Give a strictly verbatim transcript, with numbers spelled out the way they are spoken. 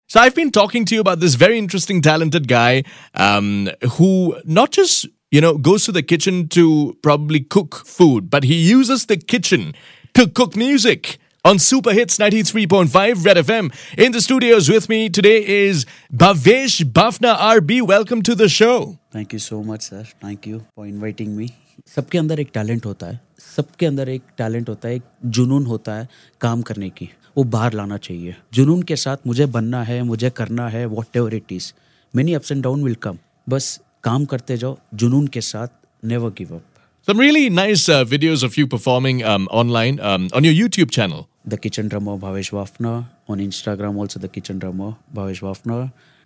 So I've been talking to you about this very interesting, talented guy um, who not just, you know, goes to the kitchen to probably cook food, but he uses the kitchen to cook music on Super Hits ninety-three point five Red F M. In the studios with me today is Bhavesh Bafna R B. Welcome to the show. Thank you so much, sir. Thank you for inviting me. सबके अंदर एक talent होता है, सबके अंदर एक talent होता है, एक जुनून होता है काम करने की, वो बाहर लाना चाहिए. जुनून के साथ मुझे बनना है, मुझे करना है, whatever it is. Many ups and downs will come. बस काम करते जाओ, जुनून के साथ, never give up. Some really nice uh, videos of you performing um, online um, on your YouTube channel. The Kitchen Drummer Bhavesh Bafna, on Instagram also The Kitchen Drummer Bhavesh Bafna,